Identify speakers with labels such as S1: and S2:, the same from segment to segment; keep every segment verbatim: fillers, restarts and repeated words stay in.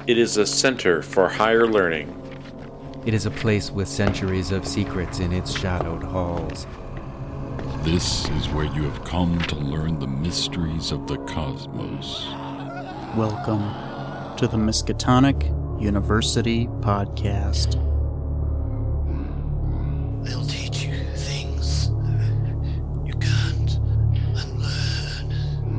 S1: It is a center for higher learning.
S2: It is a place with centuries of secrets in its shadowed halls.
S3: This is where you have come to learn the mysteries of the cosmos.
S4: Welcome to the Miskatonic University Podcast.
S5: They'll teach you things you can't unlearn.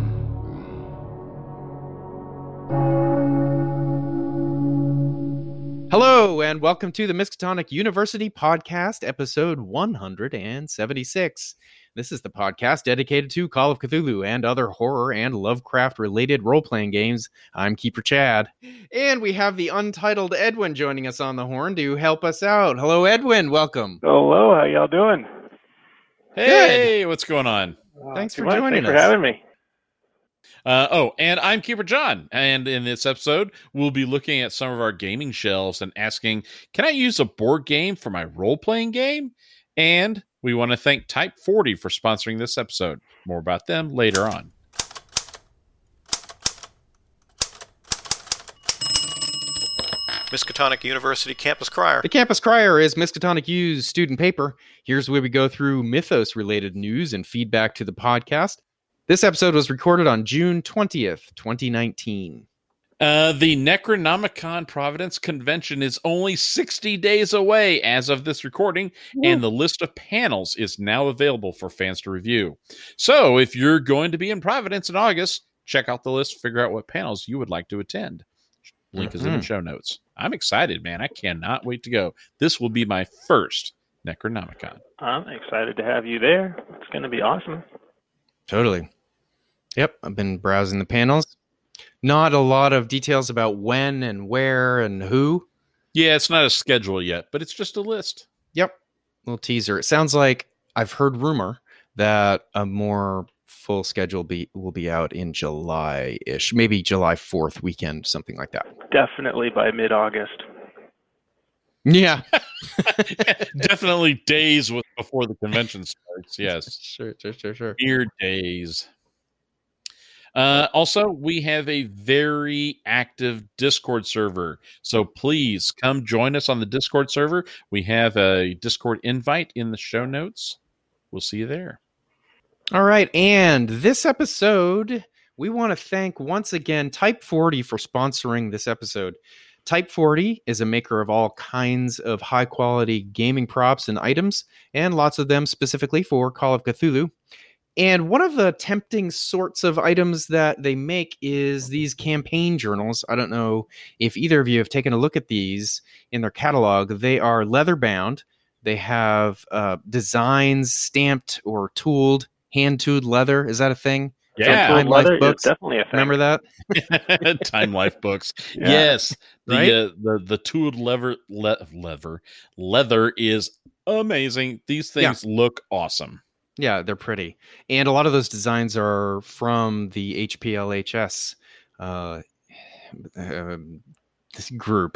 S6: Hello, and welcome to the Miskatonic University Podcast, episode one hundred seventy-six. This is the podcast dedicated to Call of Cthulhu and other horror and Lovecraft-related role-playing games. I'm Keeper Chad. And we have the untitled Edwin joining us on the horn to help us out. Hello, Edwin. Welcome.
S7: Hello, how y'all doing?
S8: Hey, what's going on?
S6: Thanks for
S7: Too much.
S6: joining
S7: Thanks
S6: us.
S7: for having me.
S8: Uh, oh, and I'm Keeper John. And in this episode, we'll be looking at some of our gaming shelves and asking, can I use a board game for my role-playing game? And we want to thank Type forty for sponsoring this episode. More about them later on.
S5: Miskatonic University Campus Crier.
S6: The Campus Crier is Miskatonic U's student paper. Here's where we go through Mythos-related news and feedback to the podcast. This episode was recorded on June twentieth, twenty nineteen.
S8: Uh, the Necronomicon Providence Convention is only sixty days away as of this recording, and the list of panels is now available for fans to review. So if you're going to be in Providence in August, check out the list, figure out what panels you would like to attend. Link mm-hmm. is in the show notes. I'm excited, man. I cannot wait to go. This will be my first Necronomicon.
S7: I'm excited to have you there. It's going to be awesome.
S6: Totally. Yep, I've been browsing the panels. Not a lot of details about when and where and who.
S8: Yeah, it's not a schedule yet, but it's just a list.
S6: Yep, little teaser. It sounds like I've heard rumor that a more full schedule be will be out in July-ish, maybe July fourth weekend, something like that.
S7: Definitely by mid-August.
S6: Yeah.
S8: Definitely days with, before the convention starts, yes.
S6: Sure, sure, sure, sure.
S8: Mere days. Uh, also, we have a very active Discord server, so please come join us on the Discord server. We have a Discord invite in the show notes. We'll see you there.
S6: All right, and this episode, we want to thank once again Type forty for sponsoring this episode. Type forty is a maker of all kinds of high-quality gaming props and items, and lots of them specifically for Call of Cthulhu. And one of the tempting sorts of items that they make is these campaign journals. I don't know if either of you have taken a look at these in their catalog. They are leather-bound. They have uh, designs stamped or tooled, hand-tooled leather. Is that a thing?
S8: Yeah,
S6: Time Life
S7: leather
S6: books.
S7: is definitely a thing.
S6: Remember that?
S8: Time Life books.
S7: Yeah.
S8: Yes, the,
S6: Right?
S8: uh, the the tooled leather le- leather leather is amazing. These things look awesome.
S6: Yeah, they're pretty. And a lot of those designs are from the H P L H S uh, uh, this group.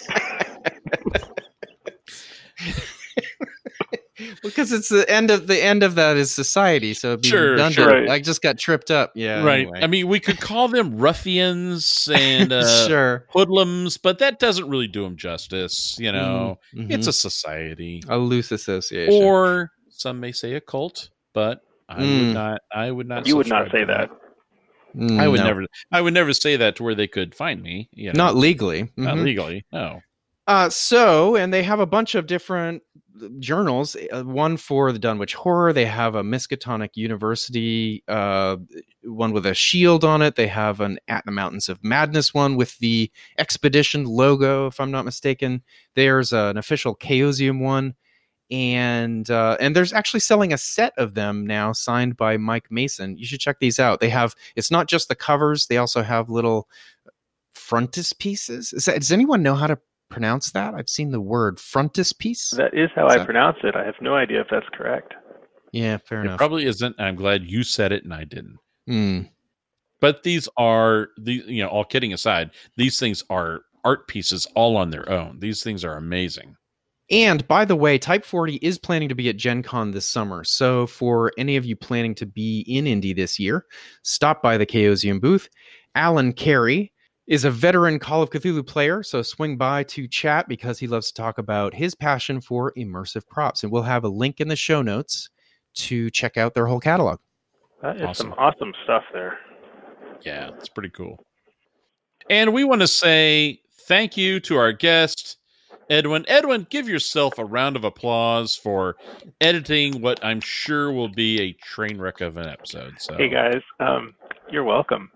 S6: Because it's the end of the end of that is society, so it'd be
S8: Sure,
S6: redundant.
S7: sure.
S6: I just got tripped up. Yeah,
S8: Right.
S6: anyway.
S8: I mean, we could call them ruffians and uh,
S6: sure.
S8: hoodlums, but that doesn't really do them justice. You know,
S6: Mhm.
S8: it's a society,
S6: a loose association.
S8: or some may say a cult, but I
S6: Mm.
S8: would not. I would not.
S7: You would not
S8: subscribe
S7: say
S8: to
S7: that.
S6: Mm,
S8: I would
S6: no.
S8: never. I would never say that to where they could find me. You know?
S6: Not legally.
S8: Not
S6: Mhm.
S8: legally. No.
S6: Uh, so, and they have a bunch of different journals. Uh, one for the Dunwich Horror. They have a Miskatonic University uh, one with a shield on it. They have an At the Mountains of Madness one with the Expedition logo, if I'm not mistaken. There's uh, an official Chaosium one. And uh, and there's actually selling a set of them now signed by Mike Mason. You should check these out. They have, it's not just the covers. They also have little frontispieces. Is that, does anyone know how to pronounce that? I've seen the word frontispiece.
S7: That is how
S6: Is
S7: I
S6: that-
S7: pronounce it. I have no idea if that's correct.
S6: Yeah, fair
S8: It
S6: enough.
S8: probably isn't. I'm glad you said it and I didn't.
S6: Hmm.
S8: But these are the you know, all kidding aside, these things are art pieces all on their own. These things are amazing.
S6: And by the way, Type forty is planning to be at Gen Con this summer. So for any of you planning to be in Indy this year, stop by the Chaosium booth. Alan Carey is a veteran Call of Cthulhu player, so swing by to chat because he loves to talk about his passion for immersive props. And we'll have a link in the show notes to check out their whole catalog.
S7: That is
S8: Awesome.
S7: some awesome stuff there.
S8: Yeah, it's pretty cool. And we want to say thank you to our guest, Edwin. Edwin, give yourself a round of applause for editing what I'm sure will be a train wreck of an episode. So.
S7: Hey guys, um, you're welcome.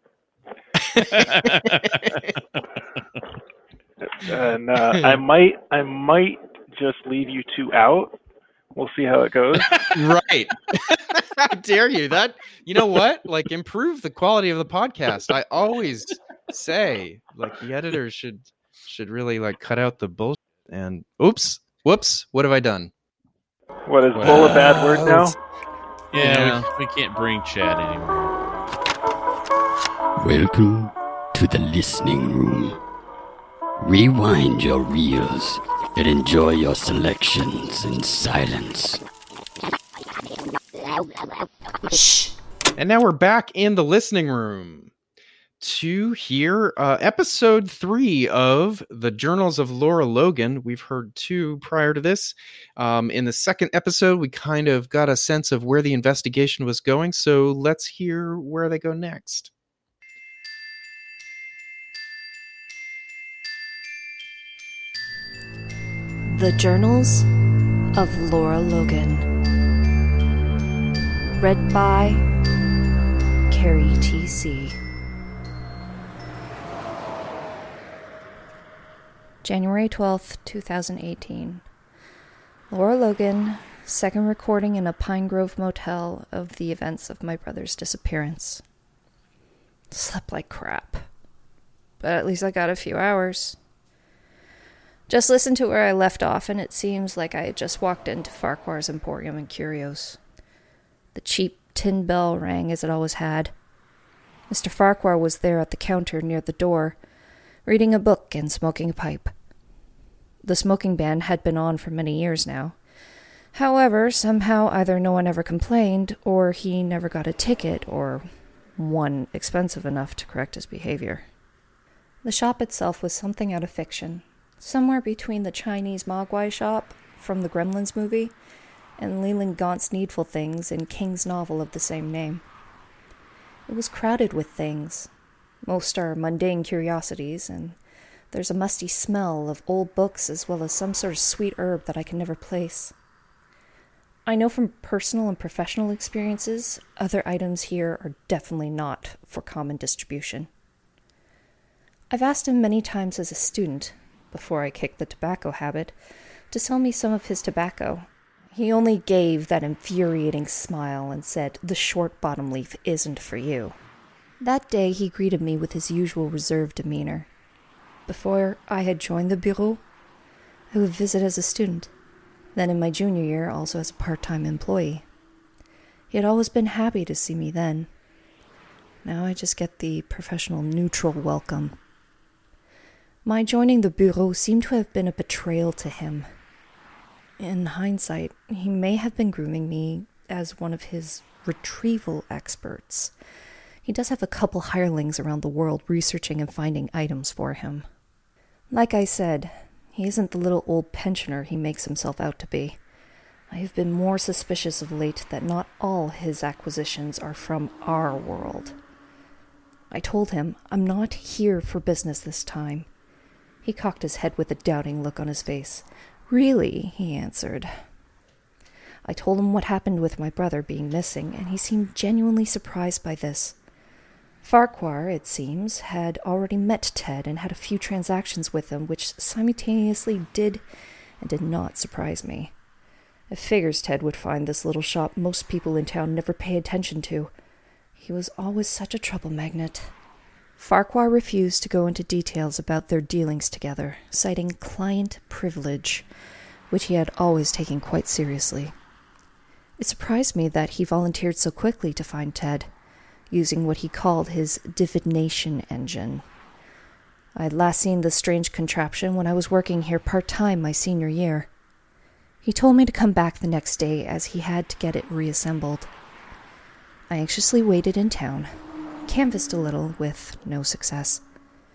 S7: And uh, I might, I might just leave you two out. We'll see how it goes.
S6: Right. How dare you? That, you know what? Like, improve the quality of the podcast. I always say, like, the editors should should really like cut out the bullshit. And oops, whoops, what have I done?
S7: What is bull a bad word now?
S8: Yeah, we, we can't bring Chad anymore.
S9: Welcome to the listening room. Rewind your reels and enjoy your selections in silence.
S6: And now we're back in the listening room to hear uh, episode three of the Journals of Laura Logan. We've heard two prior to this. Um, in the second episode, we kind of got a sense of where the investigation was going. So let's hear where they go next.
S10: The Journals of Laura Logan. Read by Carrie T C. January twelfth, twenty eighteen. Laura Logan, second recording in a Pine Grove motel of the events of my brother's disappearance. Slept like crap. But at least I got a few hours. Just listened to where I left off, and it seems like I had just walked into Farquhar's Emporium in Curios. The cheap tin bell rang as it always had. Mister Farquhar was there at the counter near the door, reading a book and smoking a pipe. The smoking ban had been on for many years now. However, somehow either no one ever complained, or he never got a ticket, or one expensive enough to correct his behavior. The shop itself was something out of fiction. Somewhere between the Chinese Mogwai shop from the Gremlins movie and Leland Gaunt's Needful Things in King's novel of the same name. It was crowded with things. Most are mundane curiosities, and there's a musty smell of old books as well as some sort of sweet herb that I can never place. I know from personal and professional experiences, other items here are definitely not for common distribution. I've asked him many times as a student, before I kicked the tobacco habit, to sell me some of his tobacco. He only gave that infuriating smile and said, "The short bottom leaf isn't for you." That day he greeted me with his usual reserved demeanor. Before I had joined the bureau, I would visit as a student, then in my junior year also as a part-time employee. He had always been happy to see me then. Now I just get the professional neutral welcome. My joining the bureau seemed to have been a betrayal to him. In hindsight, he may have been grooming me as one of his retrieval experts. He does have a couple hirelings around the world researching and finding items for him. Like I said, he isn't the little old pensioner he makes himself out to be. I have been more suspicious of late that not all his acquisitions are from our world. I told him I'm not here for business this time. He cocked his head with a doubting look on his face. "Really?" he answered. I told him what happened with my brother being missing, and he seemed genuinely surprised by this. Farquhar, it seems, had already met Ted and had a few transactions with him, which simultaneously did and did not surprise me. It figures Ted would find this little shop most people in town never pay attention to. He was always such a trouble magnet. Farquhar refused to go into details about their dealings together, citing client privilege, which he had always taken quite seriously. It surprised me that he volunteered so quickly to find Ted, using what he called his divination engine. I had last seen this strange contraption when I was working here part-time my senior year. He told me to come back the next day as he had to get it reassembled. I anxiously waited in town, canvassed a little with no success.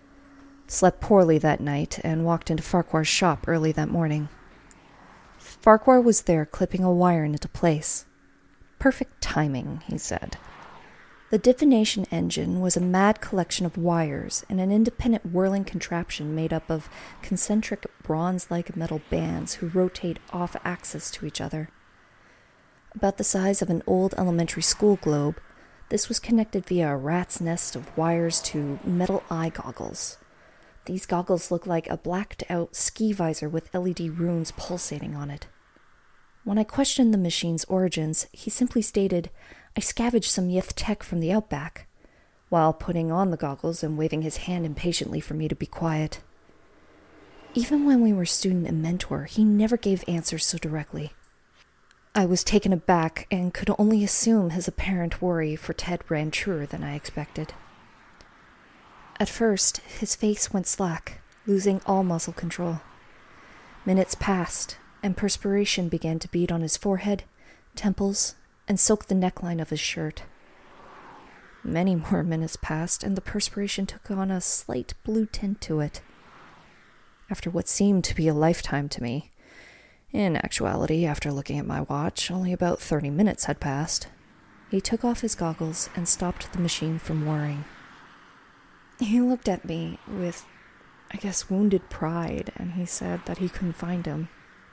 S10: slept poorly that night, and walked into Farquhar's shop early that morning. Farquhar was there clipping a wire into place. Perfect timing, he said. The divination engine was a mad collection of wires and an independent whirling contraption made up of concentric bronze-like metal bands who rotate off-axis to each other. About the size of an old elementary school globe, this was connected via a rat's nest of wires to metal eye goggles. These goggles looked like a blacked-out ski visor with L E D runes pulsating on it. When I questioned the machine's origins, he simply stated, "I scavenged some Yith tech from the outback," while putting on the goggles and waving his hand impatiently for me to be quiet. Even when we were student and mentor, he never gave answers so directly. I was taken aback and could only assume his apparent worry for Ted ran truer than I expected. At first, his face went slack, losing all muscle control. Minutes passed, and perspiration began to bead on his forehead, temples, and soak the neckline of his shirt. Many more minutes passed, and the perspiration took on a slight blue tint to it. After what seemed to be a lifetime to me, in actuality, after looking at my watch, only about thirty minutes had passed, he took off his goggles and stopped the machine from whirring. He looked at me with, I guess, wounded pride, and he said that he couldn't find him.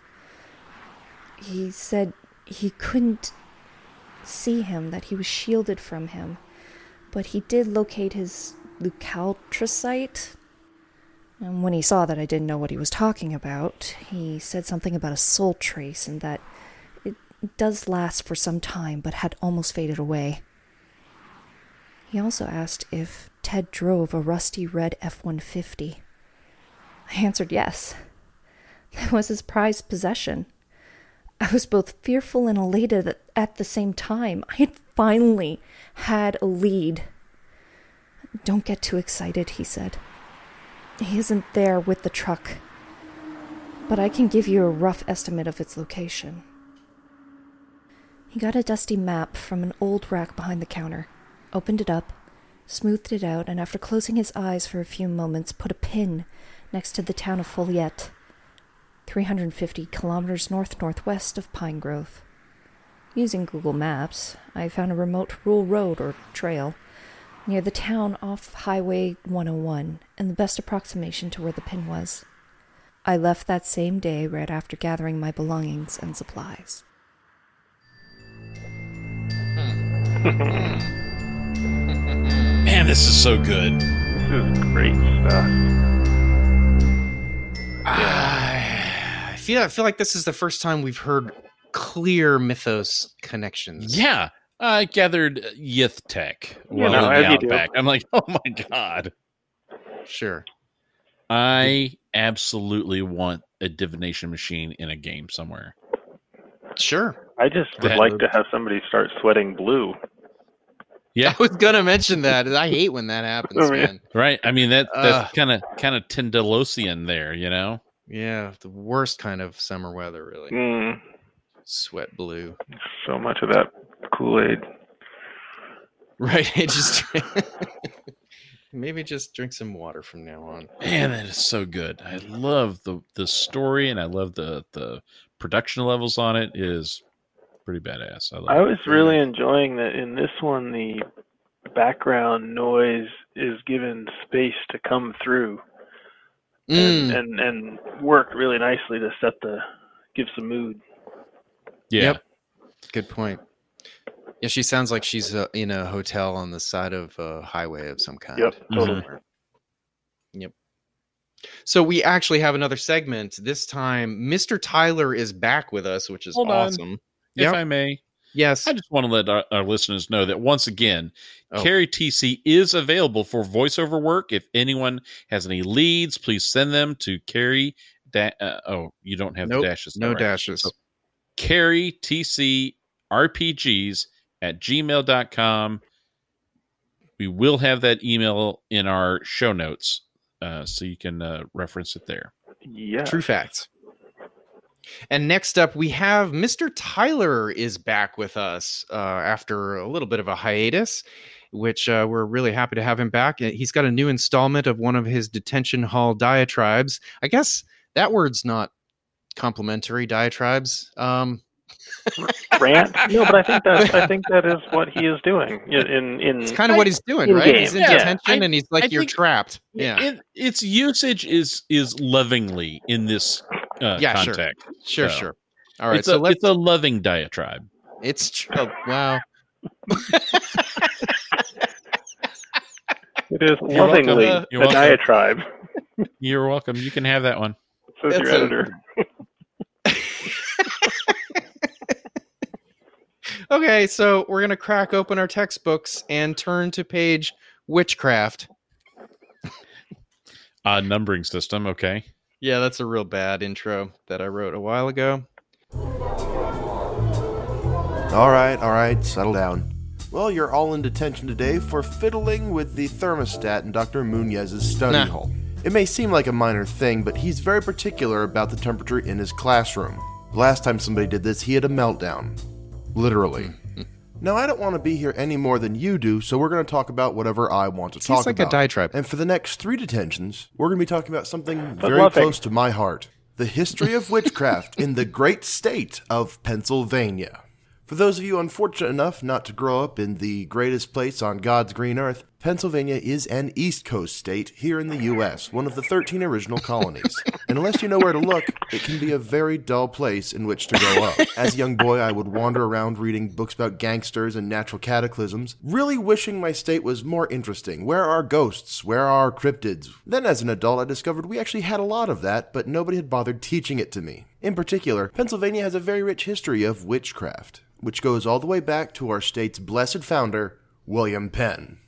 S10: He said he couldn't see him, that he was shielded from him, but he did locate his leucaltricite. And when he saw that I didn't know what he was talking about, he said something about a soul trace and that it does last for some time, but had almost faded away. He also asked if Ted drove a rusty red F one fifty. I answered yes. That was his prized possession. I was both fearful and elated at the same time. I had finally had a lead. "Don't get too excited," he said. "He isn't there with the truck, but I can give you a rough estimate of its location." He got a dusty map from an old rack behind the counter, opened it up, smoothed it out, and after closing his eyes for a few moments, put a pin next to the town of Folliette, three hundred fifty kilometers north-northwest of Pine Grove. Using Google Maps, I found a remote rural road or trail near the town off Highway one oh one, and the best approximation to where the pin was. I left that same day right after gathering my belongings and supplies.
S8: Man, this is so good.
S7: This is great stuff.
S6: I feel I feel like this is the first time we've heard clear mythos connections.
S8: Yeah. I gathered Yith tech
S7: You
S8: while
S7: know,
S8: in
S7: as
S8: the
S7: you do.
S8: outback. I'm like, oh my god.
S6: Sure.
S8: I absolutely want a divination machine in a game somewhere.
S6: Sure.
S7: I just would
S8: That
S7: like
S8: would-
S7: to have somebody start sweating blue.
S8: Yeah.
S6: I was gonna mention that. I hate when that happens,
S7: Oh, yeah.
S6: man.
S8: Right. I mean that that's
S6: Ugh.
S8: kind of kind of Tindalosian there, you know.
S6: Yeah, the worst kind of summer weather, really.
S7: Mm,
S6: Sweat blue.
S7: so much of that Kool-Aid.
S6: Right. It just maybe just drink some water from now on.
S8: Man, that is so good. I love the the story and I love the the production levels on it is pretty badass. I love
S7: I
S8: it.
S7: was really enjoying that in this one, the background noise is given space to come through and,
S6: Mm.
S7: and, and work really nicely to set the, give some mood.
S8: Yeah.
S6: Yep. Good point. Yeah, she sounds like she's uh, in a hotel on the side of a highway of some kind.
S7: Yep, totally.
S6: Somewhere. Yep. So we actually have another segment. This time, Mister Tyler is back with us, which is
S8: Hold on.
S6: awesome.
S8: If
S6: Yep.
S8: I may,
S6: Yes.
S8: I just want to let our, our listeners know that once again,
S6: Oh.
S8: Carrie T C is available for voiceover work. If anyone has any leads, please send them to Carrie. Da- uh, oh, you don't have
S6: Nope,
S8: the dashes.
S6: no
S8: All right.
S6: dashes.
S8: So, Carrie T C R P Gs at gmail dot com. We will have that email in our show notes, uh, so you can uh, reference it there.
S7: Yeah.
S6: True facts. And next up, we have Mister Tyler is back with us uh, after a little bit of a hiatus. which uh, we're really happy to have him back. He's got a new installment of one of his detention hall diatribes. I guess that word's not complimentary, diatribes. Um,
S7: Rant? No, but I think that I think that is what he is doing in in. in
S6: it's kind of what he's doing, right?
S7: game.
S6: He's in
S8: Yeah,
S6: detention
S8: I-
S6: and he's like,
S8: I
S6: "You're
S8: think-
S6: trapped." Yeah,
S8: It, its usage is is lovingly in this uh,
S6: Yeah, sure.
S8: context.
S6: sure,
S8: So,
S6: sure. All right,
S8: it's
S6: so
S8: a
S6: let's.
S8: it's a loving diatribe.
S6: It's tr- oh, wow.
S7: It is
S8: You're welcome.
S7: lovingly
S6: Uh,
S8: You're
S7: a
S8: welcome.
S7: diatribe.
S8: You're welcome. You can have that one.
S7: Says
S6: That's
S7: your
S6: a-
S7: editor.
S6: Okay, so we're gonna crack open our textbooks and turn to page witchcraft.
S8: Odd numbering system. Okay.
S6: Yeah, that's a real bad intro that I wrote a while ago.
S11: All right, all right, settle down. Well, you're all in detention today for fiddling with the thermostat in Doctor Munez's study
S6: Nah.
S11: hall. It may seem like a minor thing, but he's very particular about the temperature in his classroom. The last time somebody did this, he had a meltdown. Literally. Now, I don't want to be here any more than you do, so we're going to talk about whatever I want to
S6: Seems
S11: talk
S6: like a
S11: about.
S6: diatribe.
S11: And for the next three detentions, we're going to be talking about something
S7: But
S11: very
S7: loving.
S11: close to my heart. The history of witchcraft in the great state of Pennsylvania. For those of you unfortunate enough not to grow up in the greatest place on God's green earth, Pennsylvania is an East Coast state here in the U S, one of the thirteen original colonies. And unless you know where to look, it can be a very dull place in which to grow up. As a young boy, I would wander around reading books about gangsters and natural cataclysms, really wishing my state was more interesting. Where are ghosts? Where are cryptids? Then as an adult, I discovered we actually had a lot of that, but nobody had bothered teaching it to me. In particular, Pennsylvania has a very rich history of witchcraft, which goes all the way back to our state's blessed founder, William Penn.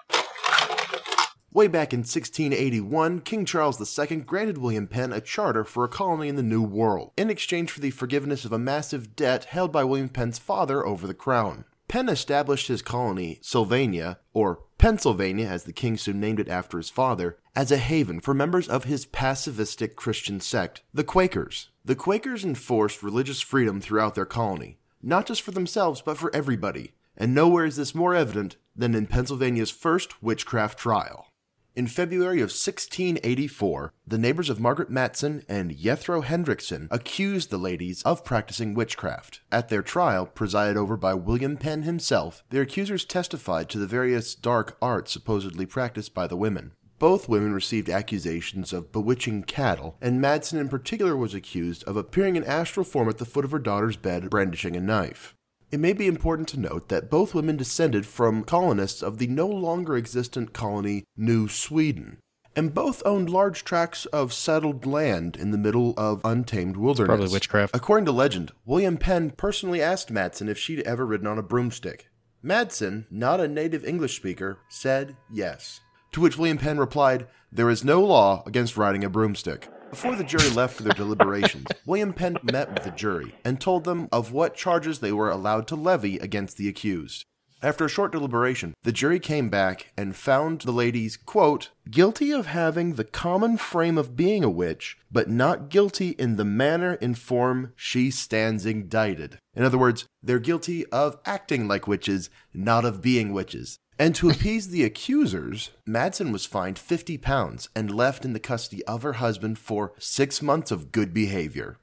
S11: Way back in sixteen eighty-one, King Charles the Second granted William Penn a charter for a colony in the New World, in exchange for the forgiveness of a massive debt held by William Penn's father over the crown. Penn established his colony, Sylvania, or Pennsylvania as the king soon named it after his father, as a haven for members of his pacifistic Christian sect, the Quakers. The Quakers enforced religious freedom throughout their colony, not just for themselves, but for everybody. And nowhere is this more evident than in Pennsylvania's first witchcraft trial. In February of sixteen eighty-four, the neighbors of Margaret Matson and Jethro Hendrickson accused the ladies of practicing witchcraft. At their trial, presided over by William Penn himself, their accusers testified to the various dark arts supposedly practiced by the women. Both women received accusations of bewitching cattle, and Madsen in particular was accused of appearing in astral form at the foot of her daughter's bed brandishing a knife. It may be important to note that both women descended from colonists of the no longer existent colony New Sweden, and both owned large tracts of settled land in the middle of untamed wilderness.
S6: Probably witchcraft.
S11: According to legend, William Penn personally asked Madsen if she'd ever ridden on a broomstick. Madsen, not a native English speaker, said yes. To which William Penn replied, "There is no law against riding a broomstick." Before the jury left for their deliberations, William Penn met with the jury and told them of what charges they were allowed to levy against the accused. After a short deliberation, the jury came back and found the ladies, quote, guilty of having the common frame of being a witch, but not guilty in the manner in form she stands indicted. In other words, they're guilty of acting like witches, not of being witches. And to appease the accusers, Madsen was fined fifty pounds and left in the custody of her husband for six months of good behavior.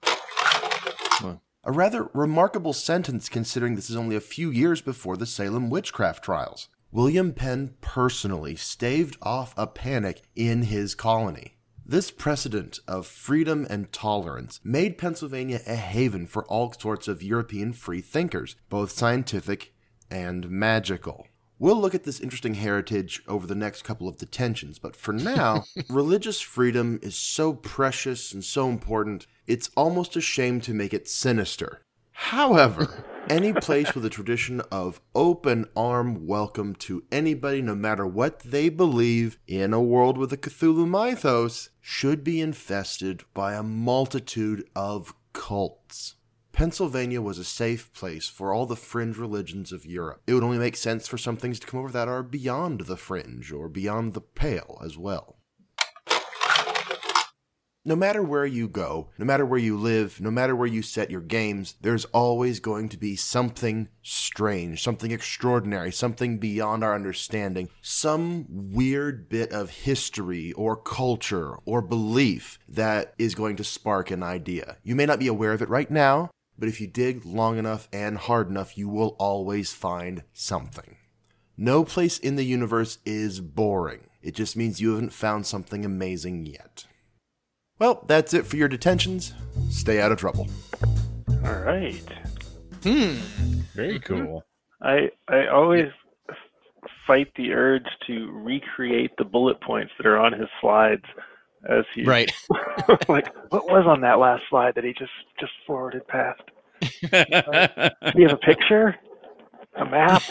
S6: Wow.
S11: A rather remarkable sentence considering this is only a few years before the Salem witchcraft trials. William Penn personally staved off a panic in his colony. This precedent of freedom and tolerance made Pennsylvania a haven for all sorts of European free thinkers, both scientific and magical. We'll look at this interesting heritage over the next couple of detentions, but for now, religious freedom is so precious and so important, it's almost a shame to make it sinister. However, any place with a tradition of open arm welcome to anybody no matter what they believe in a world with a Cthulhu mythos should be infested by a multitude of cults. Pennsylvania was a safe place for all the fringe religions of Europe. It would only make sense for some things to come over that are beyond the fringe or beyond the pale as well. No matter where you go, no matter where you live, no matter where you set your games, there's always going to be something strange, something extraordinary, something beyond our understanding, some weird bit of history or culture or belief that is going to spark an idea. You may not be aware of it right now, but if you dig long enough and hard enough, you will always find something. No place in the universe is boring. It just means you haven't found something amazing yet. Well, that's it for your detentions. Stay out of trouble.
S7: All right.
S6: Hmm.
S8: Very cool.
S7: I I always fight the urge to recreate the bullet points that are on his slides as he
S6: right.
S7: Like, what was on that last slide that he just just forwarded past? Like, do you have a picture? A map?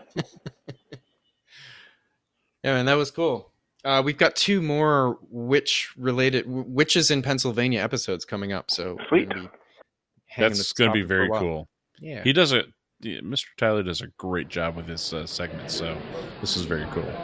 S6: Yeah, man, that was cool. Uh, we've got two more witch-related witches in Pennsylvania episodes coming up, so
S7: sweet.
S8: That's going to be very cool.
S6: Yeah,
S8: he does it. Mister Tyler does a great job with this uh, segment, so this is very cool.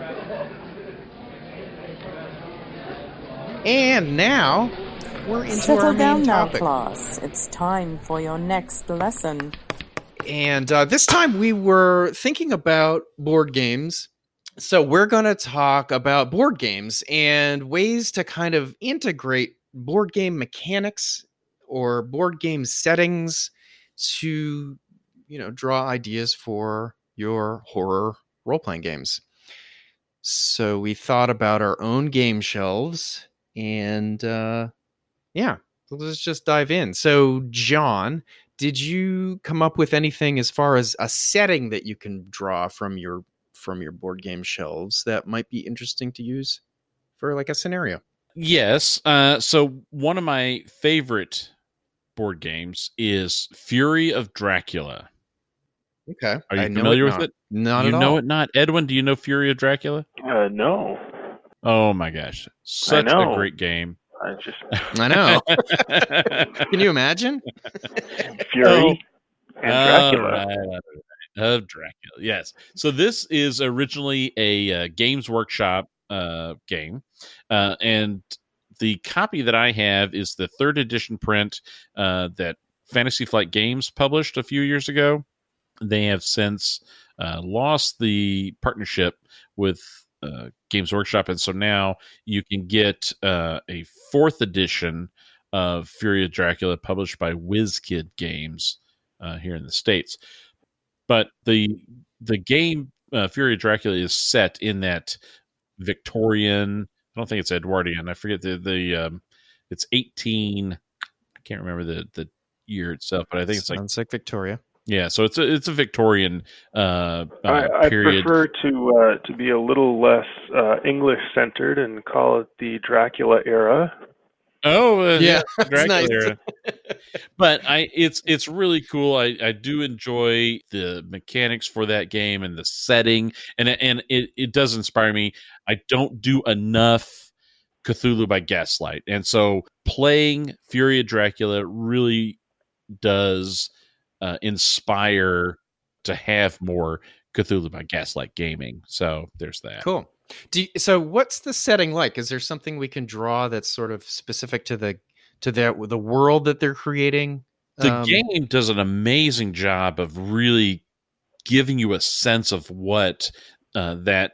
S6: And now we're into
S12: Settle
S6: our main
S12: down now,
S6: topic.
S12: class. It's time for your next lesson.
S6: And uh, this time we were thinking about board games. So we're going to talk about board games and ways to kind of integrate board game mechanics or board game settings to, you know, draw ideas for your horror role-playing games. So we thought about our own game shelves and, uh, yeah, let's just dive in. So, John, did you come up with anything as far as a setting that you can draw from your from your board game shelves that might be interesting to use for like a scenario?
S8: Yes. Uh, so one of my favorite board games is Fury of Dracula.
S6: Okay.
S8: Are you
S6: I know
S8: familiar
S6: it
S8: with
S6: not.
S8: it?
S6: Not
S8: you
S6: at
S8: know
S6: all.
S8: it not. Edwin, do you know Fury of Dracula?
S7: Uh, no.
S8: Oh my gosh. Such
S7: know.
S8: a great game.
S7: I just
S6: I know. Can you imagine?
S7: Fury
S8: Oh.
S7: and Dracula.
S8: All right, all right. Of Dracula, yes. So this is originally a uh, Games Workshop uh, game, uh, and the copy that I have is the third edition print uh, that Fantasy Flight Games published a few years ago. They have since uh, lost the partnership with uh, Games Workshop, and so now you can get uh, a fourth edition of Fury of Dracula published by WizKid Games uh, here in the States. But the the game uh, Fury of Dracula is set in that Victorian. I don't think it's Edwardian. I forget the the. Um, it's eighteen. I can't remember the, the year itself, but I think it's like
S6: Sounds like Victoria.
S8: Yeah, so it's a it's a Victorian uh, uh,
S7: I, I
S8: period.
S7: prefer to uh, to be a little less uh, English centered and call it the Dracula era.
S8: Oh, uh,
S6: Yeah,
S8: yeah,
S6: that's
S8: Dracula
S6: nice.
S8: era. But I, it's it's really cool. I, I do enjoy the mechanics for that game and the setting, and and it, it does inspire me. I don't do enough Cthulhu by Gaslight, and so playing Fury of Dracula really does uh, inspire to have more Cthulhu by Gaslight gaming. So there's that.
S6: Cool. Do you, so what's the setting like? Is there something we can draw that's sort of specific to the to the the world that they're creating?
S8: The
S6: Um,
S8: game does an amazing job of really giving you a sense of what uh, that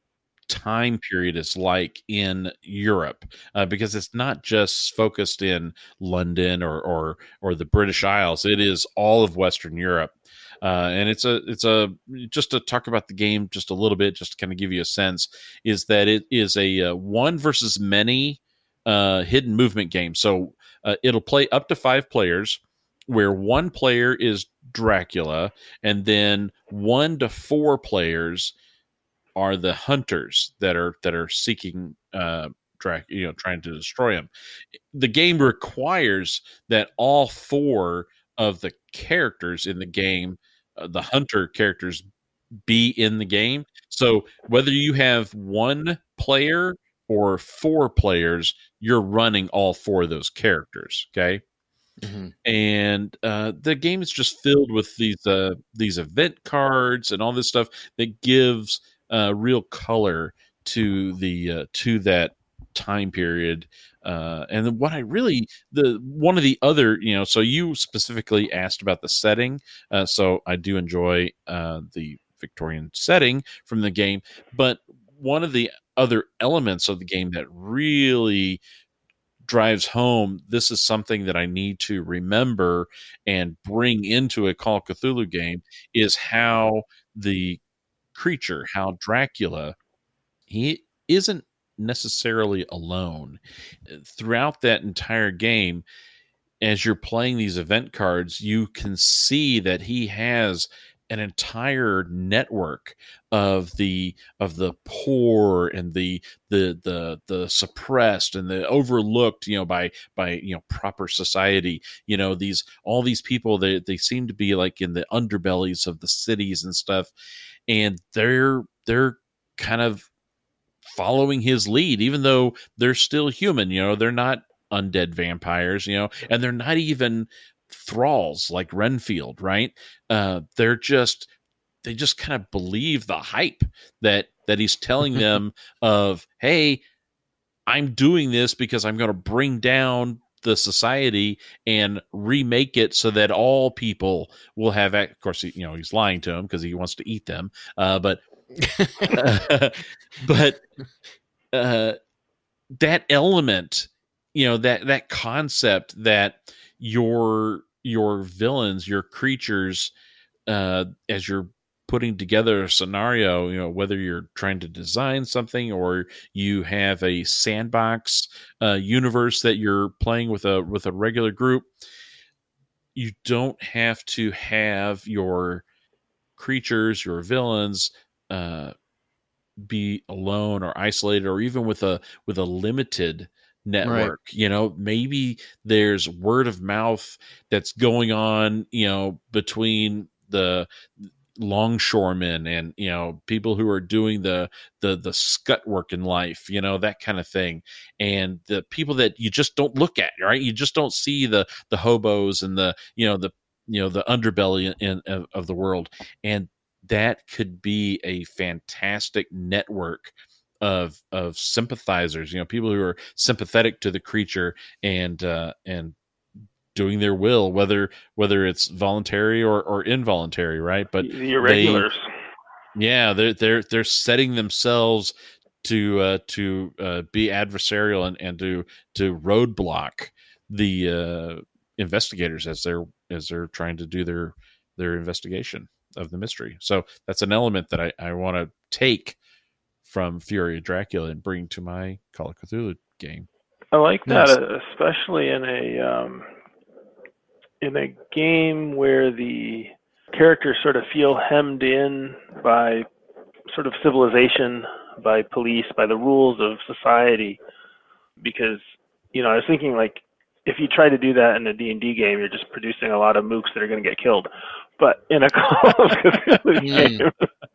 S8: time period is like in Europe, uh, because it's not just focused in London or, or or the British Isles. It is all of Western Europe. Uh, and it's a, it's a, just to talk about the game just a little bit, just to kind of give you a sense, is that it is a uh, one versus many uh, hidden movement game. So uh, it'll play up to five players, where one player is Dracula, and then one to four players are the hunters that are that are seeking uh, Drac, you know, trying to destroy him. The game requires that all four of the characters in the game, uh, the hunter characters, be in the game. So whether you have one player or four players, you're running all four of those characters. Okay.
S6: Mm-hmm.
S8: And uh, the game is just filled with these uh, these event cards and all this stuff that gives uh, real color to the uh, to that time period. Uh, and then what I really, the one of the other, you know, so you specifically asked about the setting. Uh, so I do enjoy uh, the Victorian setting from the game. But one of the other elements of the game that really drives home, this is something that I need to remember and bring into a Call of Cthulhu game, is how the creature, how Dracula, he isn't necessarily alone. Throughout that entire game, as you're playing these event cards, you can see that he has an entire network of the of the poor and the the the the suppressed and the overlooked, you know, by by you know proper society. You know, these all these people, they they seem to be like in the underbellies of the cities and stuff, and they're they're kind of following his lead, even though they're still human. You know, they're not undead vampires, you know, and they're not even thralls like Renfield, right? Uh, they're just, they just kind of believe the hype that, that he's telling them of, hey, I'm doing this because I'm going to bring down the society and remake it so that all people will have, of course, you know, he's lying to them because he wants to eat them. Uh, but, uh, but, uh, that element, you know, that, that concept that your, your villains, your creatures, uh, as you're putting together a scenario, you know, whether you're trying to design something or you have a sandbox uh, universe that you're playing with a with a regular group, you don't have to have your creatures, your villains, uh, be alone or isolated, or even with a with a limited network. Right. You know, maybe there's word of mouth that's going on, you know, between the longshoremen and, you know, people who are doing the the the scut work in life, you know, that kind of thing, and the people that you just don't look at, right? You just don't see the the hobos and the, you know, the you know the underbelly in, in of the world, and that could be a fantastic network of of sympathizers, you know, people who are sympathetic to the creature and uh, and doing their will, whether whether it's voluntary or, or involuntary, right? But
S7: the irregulars,
S8: they, yeah, they're they're they're setting themselves to uh, to uh, be adversarial and, and to to roadblock the uh, investigators as they're as they're trying to do their their investigation of the mystery. So that's an element that I, I want to take from Fury of Dracula and bring to my Call of Cthulhu game.
S7: I like that,
S8: Yes.
S7: especially in a um, in a game where the characters sort of feel hemmed in by sort of civilization, by police, by the rules of society. Because, you know, I was thinking, like, if you try to do that in a D and D game, you're just producing a lot of mooks that are going to get killed. But in a Call of Cthulhu game,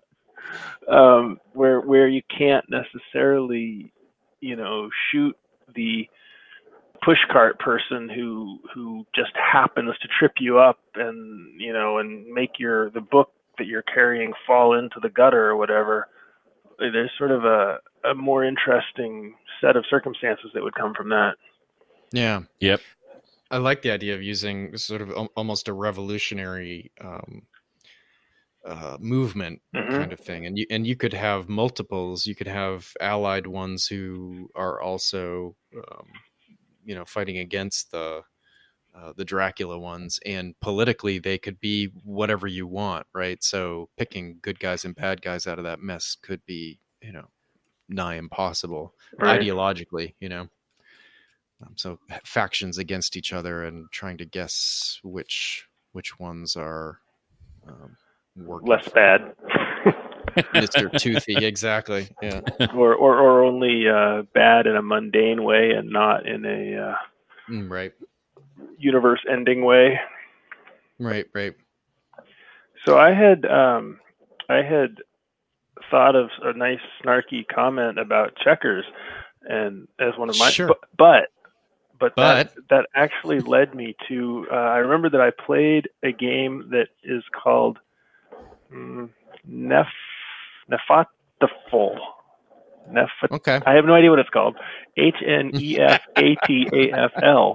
S7: um, where where you can't necessarily, you know, shoot the pushcart person who who just happens to trip you up and, you know, and make your the book that you're carrying fall into the gutter or whatever. There's sort of a, a more interesting set of circumstances that would come from that.
S6: Yeah.
S8: Yep.
S6: I like the idea of using sort of al- almost a revolutionary um, uh, movement
S7: Mhm.
S6: kind of thing, and you and you could have multiples. You could have allied ones who are also, um, you know, fighting against the uh, the Dracula ones, and politically they could be whatever you want, right? So picking good guys and bad guys out of that mess could be, you know, nigh impossible
S7: Right.
S6: ideologically, you know. Um, so factions against each other and trying to guess which which ones are um, working
S7: Less
S6: for
S7: bad.
S6: Mister Toothy, exactly. Yeah.
S7: or, or or only uh, bad in a mundane way and not in a uh,
S6: Mm, right.
S7: universe-ending way.
S6: Right. Right.
S7: So I had um, I had thought of a nice snarky comment about checkers, and as one of my
S6: Sure.
S7: but but but,
S6: But-
S7: that that actually led me to uh, I remember that I played a game that is called mm, Nef Nefataful. Nef-
S6: Okay.
S7: I have no idea what it's called. H N E F A T A F L.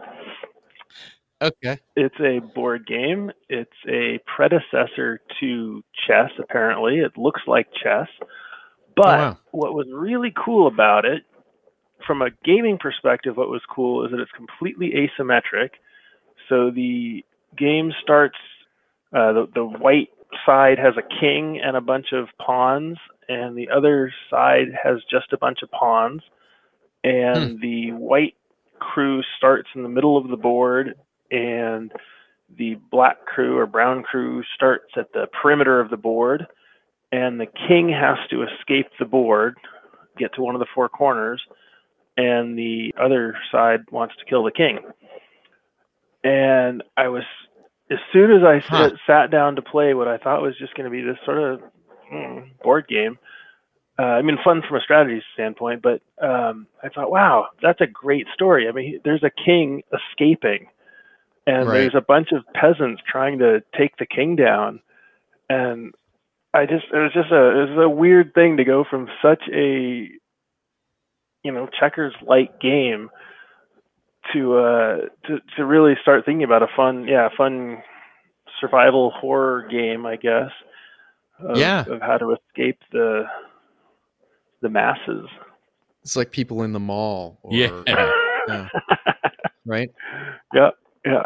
S6: Okay.
S7: It's a board game. It's a predecessor to chess, apparently. It looks like chess. But
S6: Oh, wow.
S7: what was really cool about it, from a gaming perspective, what was cool is that it's completely asymmetric. So the game starts, uh, the, the white side has a king and a bunch of pawns, and the other side has just a bunch of pawns. And hmm. the white crew starts in the middle of the board, and the black crew or brown crew starts at the perimeter of the board, and the king has to escape the board, get to one of the four corners, and the other side wants to kill the king. And I was, as soon as I huh. sat, sat down to play what I thought was just going to be this sort of mm, board game, uh, I mean, fun from a strategy standpoint, but um, I thought, wow, that's a great story. I mean, there's a king escaping, and right. there's a bunch of peasants trying to take the king down. And I just, it was just a, it was a weird thing to go from such a, you know, checkers-like game to, uh, to, to really start thinking about a fun, yeah, fun survival horror game, I guess, of,
S6: yeah.
S7: of how to escape the, the masses.
S6: It's like people in the mall. Or,
S8: yeah.
S6: yeah. Right?
S7: Yeah. Yeah.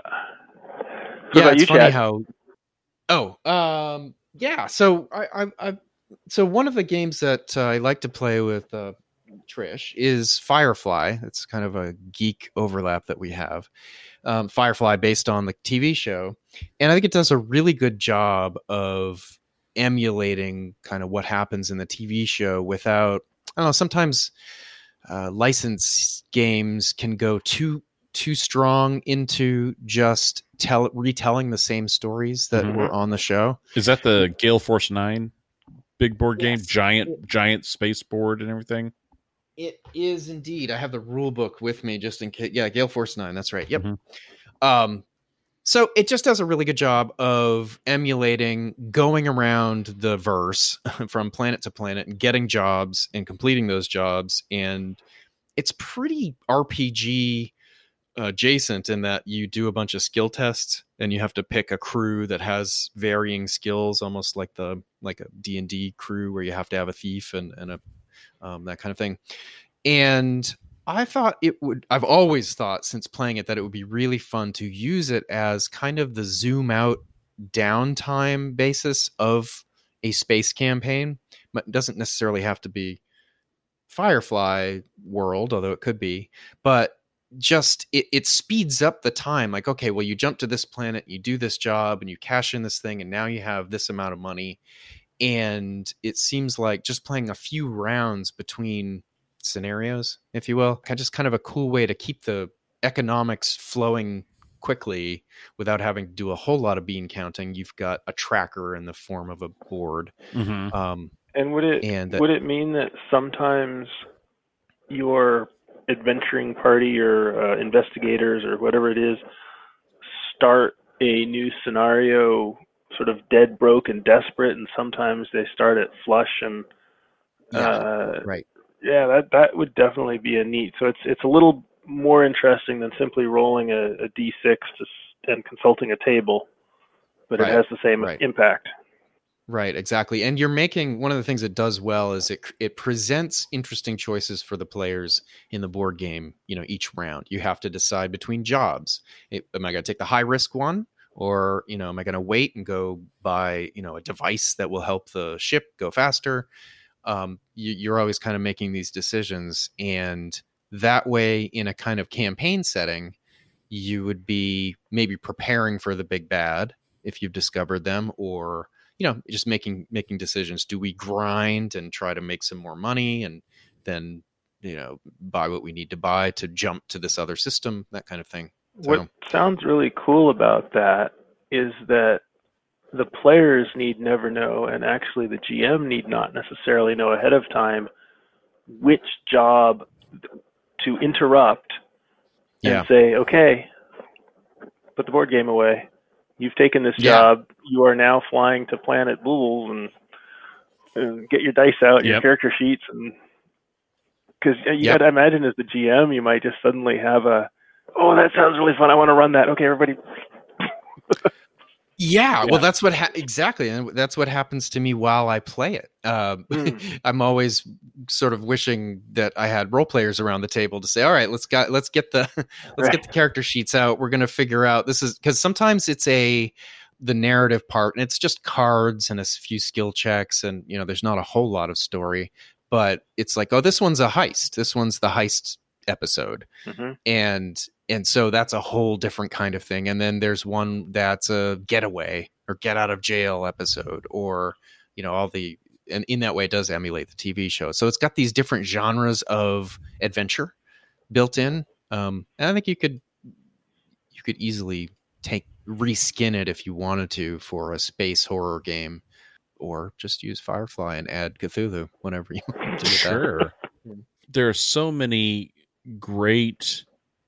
S6: So yeah, it's you, funny Chad? how. Oh, um, yeah. So I, I, I, so one of the games that uh, I like to play with uh, Trish is Firefly. It's kind of a geek overlap that we have. Um, Firefly, based on the T V show, and I think it does a really good job of emulating kind of what happens in the T V show without. I don't know. Sometimes uh, licensed games can go too. too strong into just tell retelling the same stories that mm-hmm. were on the show.
S8: Is that the Gale Force nine big board game?
S6: Yes.
S8: Giant,
S6: it,
S8: giant space board and everything?
S6: It is indeed. I have the rule book with me just in case. Yeah, Gale Force nine. That's right. Yep.
S8: Mm-hmm.
S6: Um, so it just does a really good job of emulating going around the verse from planet to planet and getting jobs and completing those jobs. And it's pretty R P G adjacent in that you do a bunch of skill tests and you have to pick a crew that has varying skills, almost like the like a D and D crew where you have to have a thief and, and a um, that kind of thing. And I thought it would, I've always thought since playing it that it would be really fun to use it as kind of the zoom out downtime basis of a space campaign. But it doesn't necessarily have to be Firefly world, although it could be, but just it, it speeds up the time. Like, okay, well, you jump to this planet, you do this job, and you cash in this thing, and now you have this amount of money. And it seems like just playing a few rounds between scenarios, if you will, just kind of a cool way to keep the economics flowing quickly without having to do a whole lot of bean counting. You've got a tracker in the form of a board.
S8: Mm-hmm.
S6: Um,
S7: and would it
S6: and that,
S7: would it mean that sometimes your adventuring party or uh, investigators or whatever it is start a new scenario sort of dead broke and desperate, and sometimes they start at flush and
S6: yeah,
S7: uh,
S6: right
S7: yeah that that would definitely be a neat. So it's it's a little more interesting than simply rolling a, a d six to, and consulting a table, but right. it has the same
S6: right.
S7: impact.
S6: Right, exactly. And you're making, one of the things it does well is it it presents interesting choices for the players in the board game, you know, each round. You have to decide between jobs. It, am I going to take the high risk one? Or, you know, am I going to wait and go buy, you know, a device that will help the ship go faster? Um, you, you're always kind of making these decisions. And that way, in a kind of campaign setting, you would be maybe preparing for the big bad if you've discovered them, or you know, just making making decisions. Do we grind and try to make some more money and then, you know, buy what we need to buy to jump to this other system, that kind of thing. So,
S7: what sounds really cool about that is that the players need never know, and actually the G M need not necessarily know ahead of time which job to interrupt and
S6: yeah.
S7: say, okay, put the board game away. You've taken this
S6: yeah.
S7: job. You are now flying to planet Bools and, and get your dice out,
S8: yep.
S7: your character sheets, and Because you
S6: Yep.
S7: got to imagine as the G M, you might just suddenly have a, oh, that sounds really fun. I want to run that. Okay, everybody.
S6: Yeah,
S7: Yeah.
S6: well, that's what ha- exactly, and that's what happens to me while I play it. Um,
S7: Mm.
S6: I'm always sort of wishing that I had role players around the table to say, "All right, let's got let's get the let's
S7: Right.
S6: get the character sheets out. We're going to figure out this is because sometimes it's a the narrative part, and it's just cards and a few skill checks, and you know, there's not a whole lot of story, but it's like, oh, this one's a heist. This one's the heist episode,
S7: Mhm.
S6: and and so that's a whole different kind of thing. And then there's one that's a getaway or get out of jail episode, or you know, all the and in that way it does emulate the T V show. So it's got these different genres of adventure built in. Um, and I think you could you could easily take reskin it if you wanted to for a space horror game, or just use Firefly and add Cthulhu whenever you want to do that.
S8: Sure. There are so many great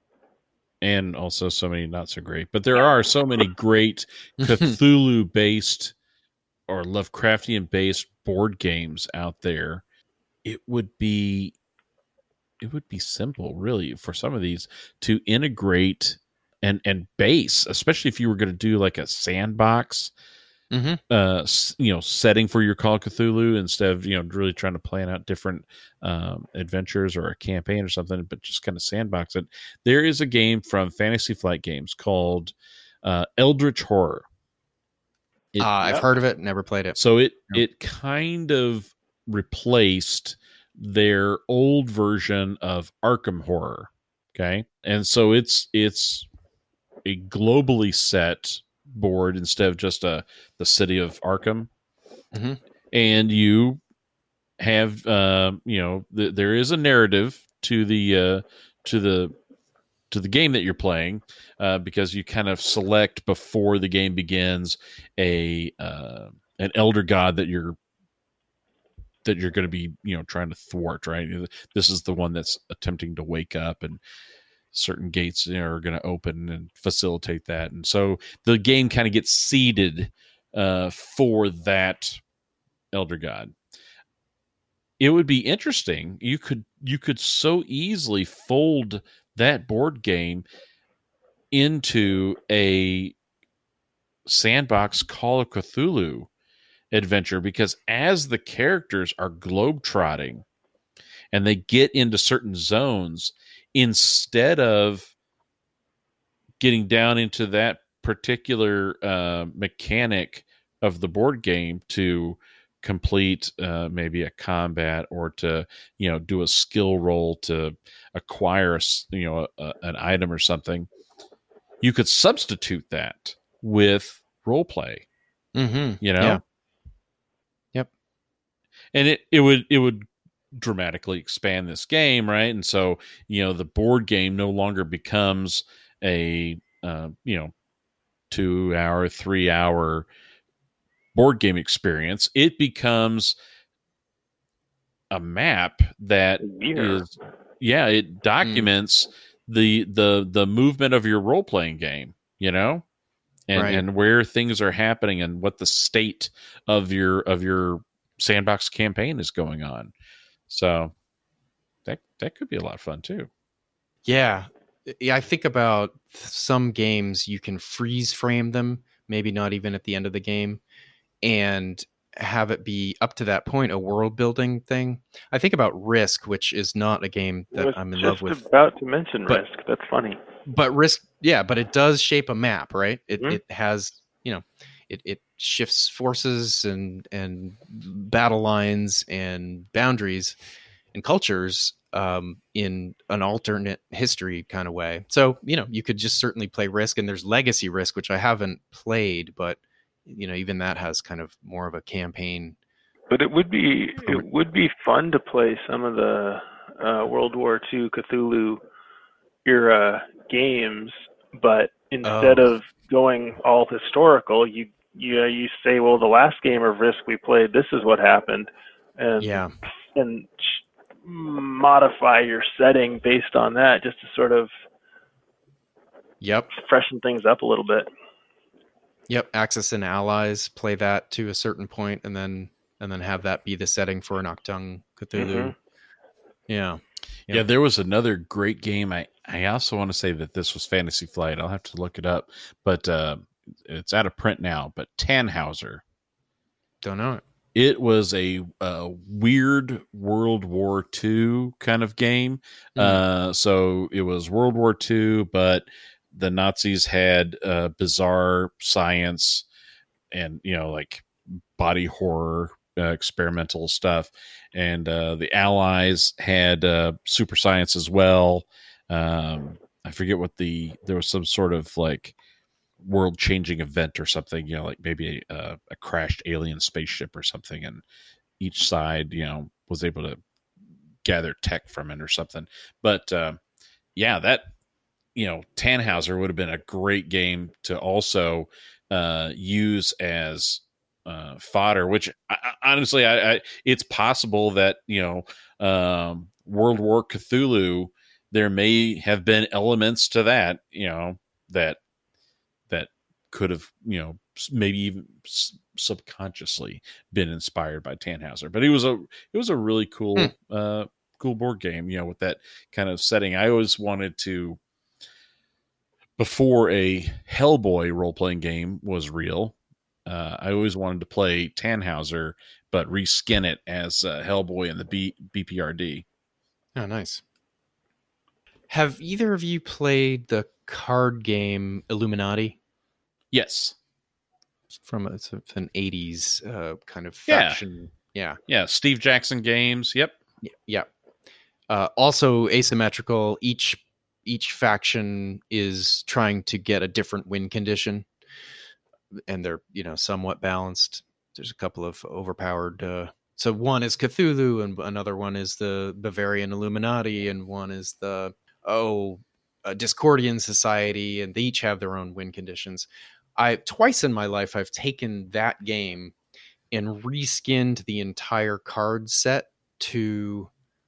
S8: and also so many not so great, but there are so many great Cthulhu based or Lovecraftian based board games out there. It would be it would be simple, really, for some of these to integrate and and base, especially if you were going to do like a sandbox
S6: Mm-hmm.
S8: uh you know setting for your Call of Cthulhu, instead of you know really trying to plan out different um adventures or a campaign or something, but just kind of sandbox it. There is a game from Fantasy Flight Games called uh Eldritch Horror. It-
S6: Uh, I've heard of it, never played it.
S8: so it it kind of replaced their old version of Arkham Horror. Okay, and so it's it's a globally set board instead of just a the city of Arkham.
S6: Mhm.
S8: And you have uh, you know th- there is a narrative to the uh, to the to the game that you're playing, uh, because you kind of select before the game begins a uh, an elder god that you're that you're going to be you know trying to thwart. Right, this is the one that's attempting to wake up, and certain gates you know, are going to open and facilitate that. And so the game kind of gets seeded uh, for that elder god. It would be interesting. You could you could so easily fold that board game into a sandbox Call of Cthulhu adventure, because as the characters are globetrotting and they get into certain zones, instead of getting down into that particular uh, mechanic of the board game to complete uh, maybe a combat or to you know do a skill roll to acquire a, s- you know a, an item or something, you could substitute that with role play.
S6: Mm-hmm.
S8: You know,
S6: Yeah. Yep.
S8: and it it would it would dramatically expand this game, right? And so you know the board game no longer becomes a uh, you know two hour, three hour board game experience. It becomes a map that
S7: Yeah.
S8: is yeah it documents the the the movement of your role playing game, you know, and
S6: Right.
S8: and where things are happening and what the state of your of your sandbox campaign is going on. So that that could be a lot of fun too.
S6: Yeah. Yeah, I think about some games you can freeze frame them, maybe not even at the end of the game, and have it be up to that point a world building thing. I think about Risk, which is not a game
S7: I
S6: that
S7: was
S6: I'm in
S7: just
S6: love with.
S7: about to mention
S6: but-
S7: Risk. That's funny.
S6: But Risk, yeah, but it does shape a map, right? It
S7: Mhm.
S6: it has, you know, it it shifts forces and and battle lines and boundaries and cultures um, in an alternate history kind of way. So, you know, you could just certainly play Risk, and there's Legacy Risk, which I haven't played, but you know, even that has kind of more of a campaign.
S7: But it would be it would be fun to play some of the uh, World War Two Cthulhu era games, but instead
S6: Oh.
S7: of going all historical, you you you say, well, the last game of Risk we played, this is what happened, and
S6: Yeah.
S7: and ch- modify your setting based on that, just to sort of
S6: Yep.
S7: freshen things up a little bit.
S6: Yep. Axis and Allies, play that to a certain point, and then and then have that be the setting for an Octung Cthulhu.
S7: Mhm.
S6: Yeah.
S8: Yeah. yeah, there was another great game. I, I also want to say that this was Fantasy Flight. I'll have to look it up, but uh, it's out of print now. But Tannhauser.
S6: Don't know it.
S8: It was a, a weird World War Two kind of game. Mm. Uh, so it was World War Two, but the Nazis had uh, bizarre science and, you know, like body horror, uh, experimental stuff. And uh, the Allies had uh, super science as well. Um, I forget what the, there was some sort of like world changing event or something, you know, like maybe a, a crashed alien spaceship or something. And each side, you know, was able to gather tech from it or something. But uh, yeah, that, you know, Tannhauser would have been a great game to also uh, use as uh, fodder, which I, honestly, I, I, it's possible that, you know, um, World War Cthulhu, there may have been elements to that, you know, that, that could have, you know, maybe even subconsciously been inspired by Tannhauser. But it was a, it was a really cool, hmm. uh, cool board game, you know, with that kind of setting. I always wanted to, before a Hellboy role-playing game was real, uh, I always wanted to play Tannhauser, but reskin it as uh, Hellboy in the B- BPRD.
S6: Oh, nice. Have either of you played the card game Illuminati?
S8: Yes.
S6: It's from a, it's an eighties uh, kind of faction.
S8: Yeah. Yeah. Steve Jackson Games. Yep.
S6: Yeah. yeah. Uh, also asymmetrical. Each each faction is trying to get a different win condition, and they're, you know, somewhat balanced. There's a couple of overpowered. Uh, so one is Cthulhu, and another one is the Bavarian Illuminati, and one is the oh uh, Discordian Society, and they each have their own win conditions. I twice in my life I've taken that game and reskinned the entire card set to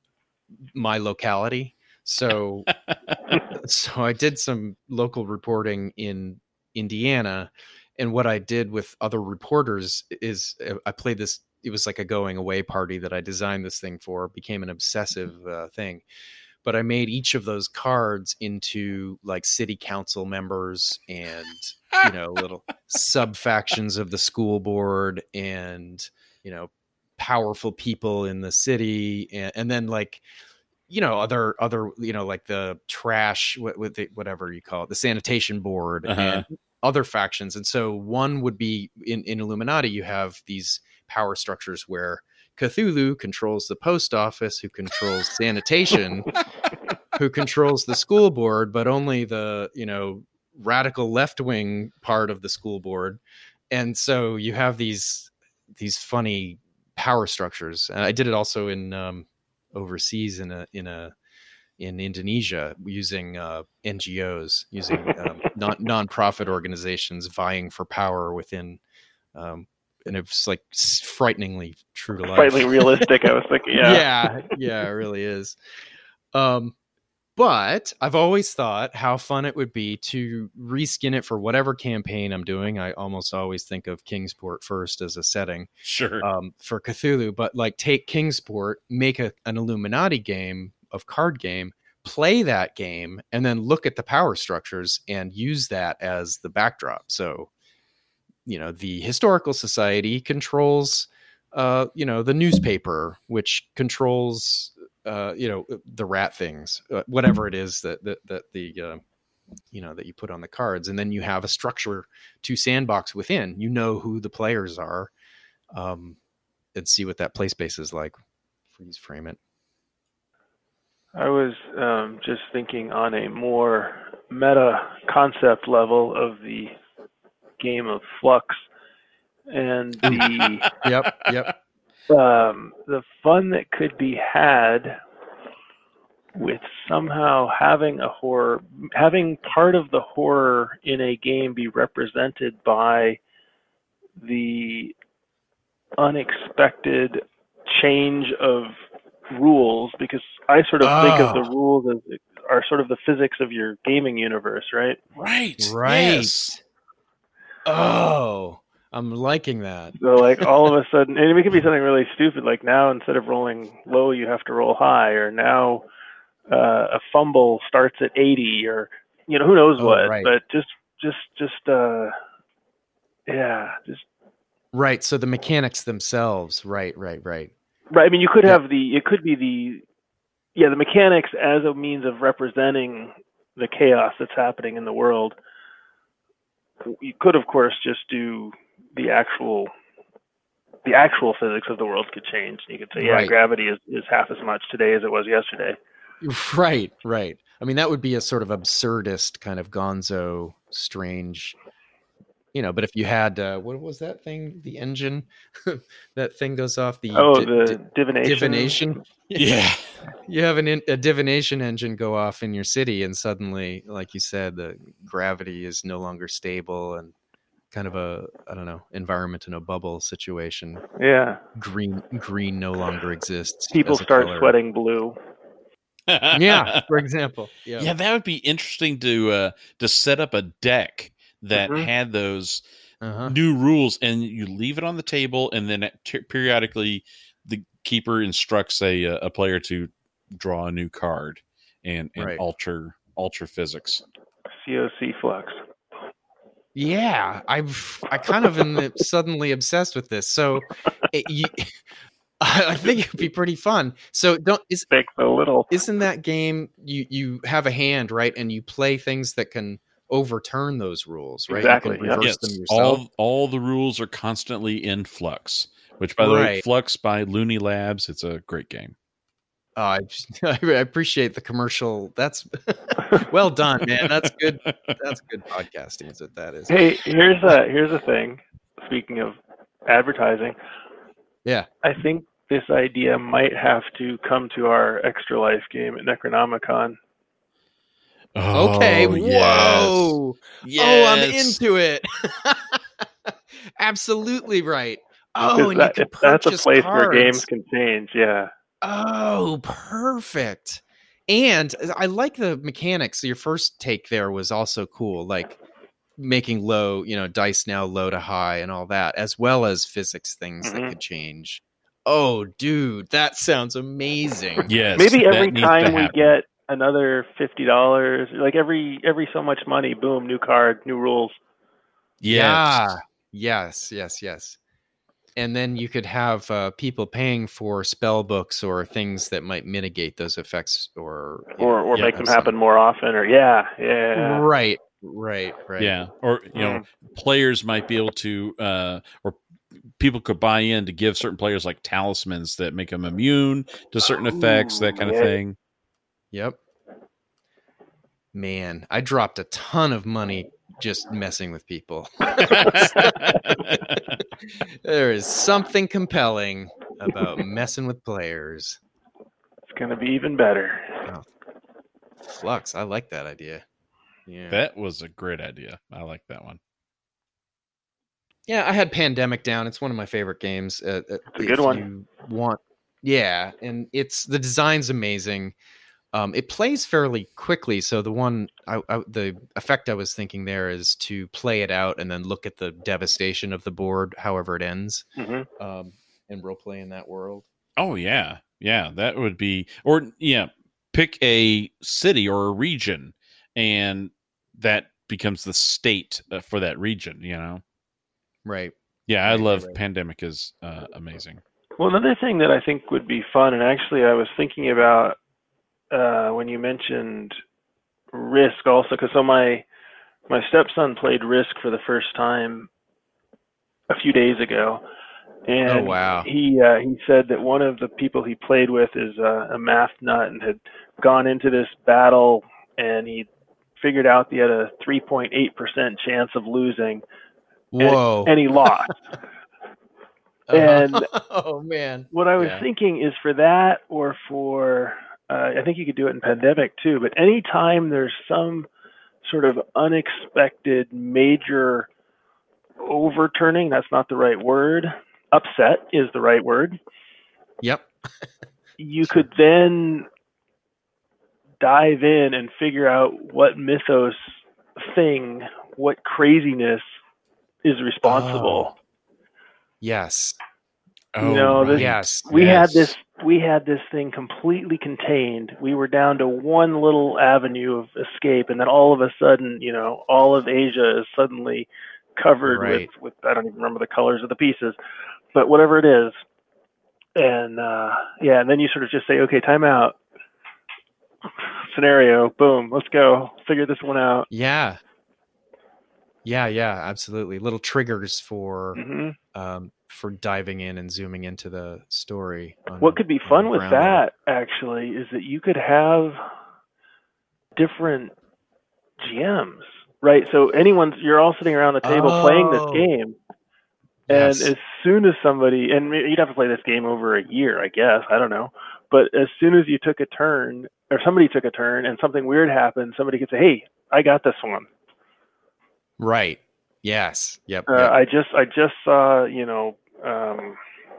S6: my locality. So, so I did some local reporting in Indiana, and what I did with other reporters is I played this. It was like a going away party that I designed this thing for. It became an obsessive uh, thing, but I made each of those cards into like city council members and, you know, little sub factions of the school board and, you know, powerful people in the city, and, and then like, you know, other, other, you know, like the trash, with whatever you call it, the sanitation board, uh-huh. and other factions. And so one would be in, in Illuminati, you have these power structures where Cthulhu controls the post office, who controls sanitation, who controls the school board, but only the, you know, radical left-wing part of the school board. And so you have these, these funny power structures. And I did it also in, um, overseas in a in a in Indonesia, using uh, N G Os, using um, non nonprofit organizations vying for power within, um, and it's like frighteningly true to life,
S7: frighteningly realistic. I was thinking, yeah,
S6: yeah, yeah, it really is. Um, but I've always thought how fun it would be to reskin it for whatever campaign I'm doing. I almost always think of Kingsport first as a setting,
S8: sure,
S6: um, for Cthulhu. But like, take Kingsport, make a, an Illuminati game of card game, play that game, and then look at the power structures and use that as the backdrop. So, you know, the Historical Society controls, uh, you know, the newspaper, which controls, uh, you know, the rat things, uh, whatever it is that, that, that the, uh, you know, that you put on the cards. And then you have a structure to sandbox within, you know, who the players are, um, and see what that play space is like. Freeze frame it.
S7: I was um, just thinking on a more meta concept level of the game of Flux and the
S6: yep yep
S7: um, the fun that could be had with somehow having a horror, having part of the horror in a game be represented by the unexpected change of rules, because I sort of oh. think of the rules as are sort of the physics of your gaming universe, right?
S8: Right.
S6: Right.
S8: Yes.
S6: Oh, I'm liking that.
S7: So like all of a sudden, and it could be something really stupid, like now instead of rolling low, you have to roll high, or now uh, a fumble starts at eighty, or you know, who knows
S6: Oh,
S7: what.
S6: right.
S7: But just just just uh, yeah, just
S6: Right. So the mechanics themselves. Right. Right. Right.
S7: right. I mean, you could
S6: Yeah.
S7: have the it could be the yeah the mechanics as a means of representing the chaos that's happening in the world. You could, of course, just do the actual the actual physics of the world could change. You could say, yeah,
S6: Right.
S7: gravity is, is half as much today as it was yesterday.
S6: Right. Right. I mean, that would be a sort of absurdist kind of gonzo, strange, you know. But if you had uh, what was that thing? The engine, that thing goes off. The
S7: Oh,
S6: di-
S7: the
S6: di-
S7: divination.
S6: divination.
S8: Yeah.
S6: You have an in, a divination engine go off in your city, and suddenly, like you said, the gravity is no longer stable, and kind of a I don't know environment in a bubble situation.
S7: Yeah.
S6: Green green no longer exists.
S7: People
S6: as a
S7: start
S6: color.
S7: sweating blue.
S6: Yeah, for example. Yeah.
S8: Yeah, that would be interesting to uh, to set up a deck that
S7: Mhm.
S8: had those
S6: Uh-huh.
S8: new rules, and you leave it on the table, and then at- t- periodically the keeper instructs a a player to draw a new card and, and
S6: Right.
S8: alter alter physics.
S7: C O C flux.
S6: Yeah, I've I kind of am suddenly obsessed with this. So, it, you, I think it'd be pretty fun. So, don't is
S7: Big a little.
S6: isn't that game you you have a hand, right, and you play things that can overturn those rules, right?
S7: Exactly,
S6: You can
S7: yeah.
S6: reverse
S8: Yes,
S6: them yourself.
S8: all all the rules are constantly in Flux, which, by the way,
S6: Right.
S8: Flux by Looney Labs. It's a great game.
S6: Oh, I, I appreciate the commercial. That's well done, man. That's good. That's good podcasting. Is what that is.
S7: Hey, here's a here's a thing. Speaking of advertising,
S6: Yeah.
S7: I think this idea might have to come to our Extra Life game at Necronomicon.
S6: Okay.
S8: Oh,
S6: Whoa.
S8: yes.
S6: Oh, I'm
S8: Yes.
S6: into it. Absolutely right. Oh,
S7: Because
S6: and
S7: that,
S6: you can
S7: if that's a
S6: purchase
S7: place
S6: cards.
S7: where games can change. Yeah.
S6: Oh, perfect. And I like the mechanics. Your first take there was also cool, like making low, you know, dice now low to high and all that, as well as physics things
S7: Mhm.
S6: that could change. Oh, dude, that sounds amazing.
S8: Yes,
S7: Maybe
S8: that
S7: every
S8: needs to
S7: time we
S8: happen.
S7: get another fifty dollars, like every every so much money, boom, new card, new rules.
S8: Yes.
S6: Yeah. Yes, yes, yes. And then you could have uh, people paying for spell books or things that might mitigate those effects, or you
S7: Or
S6: know,
S7: or
S8: yeah,
S7: make them
S6: have some-
S7: happen more often. Or yeah, yeah.
S6: Right, right, right.
S8: Yeah, or you know, players might be able to, uh, or people could buy in to give certain players like talismans that make them immune to certain effects, that kind of
S7: yeah.
S8: thing.
S6: Yep. Man, I dropped a ton of money just messing with people. There is something compelling about messing with players.
S7: It's gonna be even better.
S6: Flux, I like that idea. Yeah.
S8: That was a great idea. I like that one.
S6: Yeah, I had Pandemic down. It's one of my favorite games. Uh, uh,
S7: It's a
S6: if
S7: good one.
S6: You want, yeah, and it's the design's amazing. Um, it plays fairly quickly, so the one, I, I, the effect I was thinking there is to play it out and then look at the devastation of the board, however it ends,
S7: Mhm.
S6: um, and role play in that world.
S8: Oh yeah, yeah, that would be, or yeah, pick a city or a region, and that becomes the state uh, for that region. You know,
S6: Right.
S8: yeah, I
S6: Right, right,
S8: love
S6: right.
S8: Pandemic is uh, amazing.
S7: Well, another thing that I think would be fun, and actually I was thinking about uh, when you mentioned Risk also, because so my my stepson played Risk for the first time a few days ago, and
S6: Oh, wow.
S7: he uh, he said that one of the people he played with is uh, a math nut and had gone into this battle and he figured out he had a three point eight percent chance of losing. and-
S6: Whoa.
S7: and he lost.
S6: Uh-huh.
S7: and-
S6: oh man.
S7: What I was
S6: Yeah.
S7: thinking is for that, or for uh, I think you could do it in Pandemic too. But anytime there's some sort of unexpected major overturning, that's not the right word. Upset is the right word.
S6: Yep.
S7: You could then dive in and figure out what mythos thing, what craziness is responsible.
S6: Yes.
S8: Oh,
S7: you know,
S8: right.
S7: this,
S6: Yes,
S7: we
S6: yes.
S7: had this we had this thing completely contained. We were down to one little avenue of escape, and then all of a sudden, you know, all of Asia is suddenly covered
S6: Right.
S7: with, with I don't even remember the colors of the pieces, but whatever it is. And uh, yeah, and then you sort of just say, okay, time out. Scenario, boom, let's go. Figure this one out.
S6: Yeah. Yeah, yeah, absolutely. Little triggers for
S7: hmm
S6: um, for diving in and zooming into the story. On,
S7: What could be
S6: on
S7: fun
S6: the
S7: with
S6: ground level.
S7: that, actually, is that you could have different G Ms, right? So anyone's, you're all sitting around the table playing this
S6: Oh.
S7: game, and
S6: Yes.
S7: as soon as somebody, and you'd have to play this game over a year, I guess, I don't know, but as soon as you took a turn, or somebody took a turn, and something weird happened, somebody could say, "Hey, I got this one."
S6: Right. Yes. Yep.
S7: Uh,
S6: yep.
S7: I just, I just saw, you know, um,